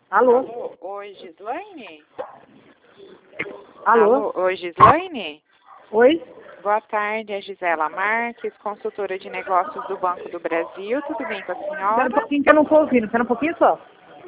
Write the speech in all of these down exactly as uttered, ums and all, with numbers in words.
Alô? Alô, oi, Gislaine? Alô? Alô, oi, Gislaine? Oi? Boa tarde, é Gisela Marques, consultora de negócios do Banco do Brasil. Tudo bem com a Espera um senhora? pouquinho que eu não estou ouvindo. Espera um pouquinho só.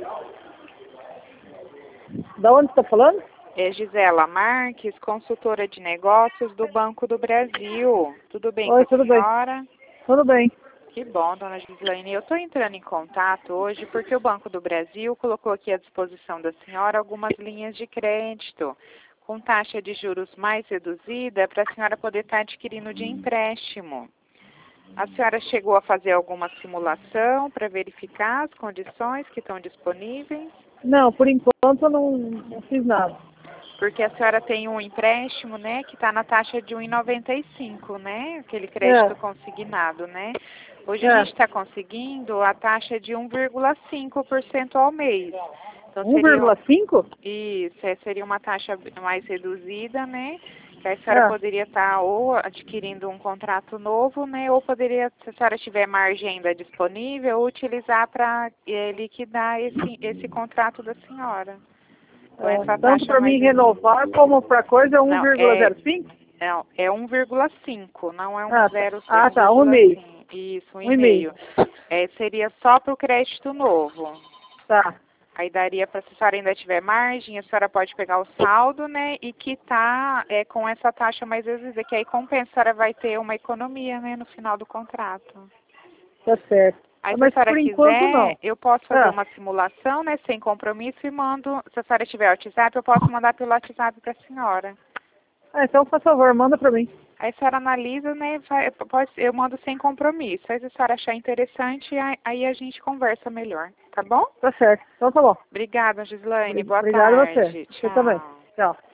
Da onde você está falando? É Gisela Marques, consultora de negócios do Banco do Brasil. Tudo bem Oi, com a tudo bem. senhora? Tudo bem. Que bom, dona Gislaine. Eu estou entrando em contato hoje porque o Banco do Brasil colocou aqui à disposição da senhora algumas linhas de crédito com taxa de juros mais reduzida para a senhora poder estar adquirindo de empréstimo. A senhora chegou a fazer alguma simulação para verificar as condições que estão disponíveis? Não, por enquanto eu não, não fiz nada. Porque a senhora tem um empréstimo, né, que está na taxa de um vírgula noventa e cinco, né? Aquele crédito É, consignado, né? Hoje a é. gente está conseguindo a taxa de um vírgula cinco por cento ao mês. Então um seria vírgula cinco? isso, é, seria uma taxa mais reduzida, né? Que a senhora É. poderia estar ou adquirindo um contrato novo, né? Ou poderia, se a senhora tiver margem ainda disponível, utilizar para liquidar esse, esse contrato da senhora. Com É, essa tanto taxa para mais mim reduzida. renovar como para coisa é Não, é, um vírgula zero cinco? não, é um vírgula cinco, não é um Ah, tá. zero, é Ah, um tá. Um e vírgula meio. cinco. Isso, um Um e meio. e-mail. É, seria só para o crédito novo. Tá. Aí daria para, se a senhora ainda tiver margem, a senhora pode pegar o saldo, né, e quitar é, com essa taxa mais reduzida, que aí compensa, a senhora vai ter uma economia, né, no final do contrato. Tá certo. Aí se a Mas senhora por enquanto quiser, não. eu posso fazer Ah, uma simulação, né, sem compromisso e mando, se a senhora tiver WhatsApp, eu posso mandar pelo WhatsApp para a senhora. ah, então, por favor, manda para mim. Aí a senhora analisa, né, vai, pode, eu mando sem compromisso. Aí se a senhora achar interessante, aí aí a gente conversa melhor, tá bom? Tá certo. Então tá bom. Obrigada, Gislaine. Boa Obrigado a você. tarde. Você também. Tchau. Tchau.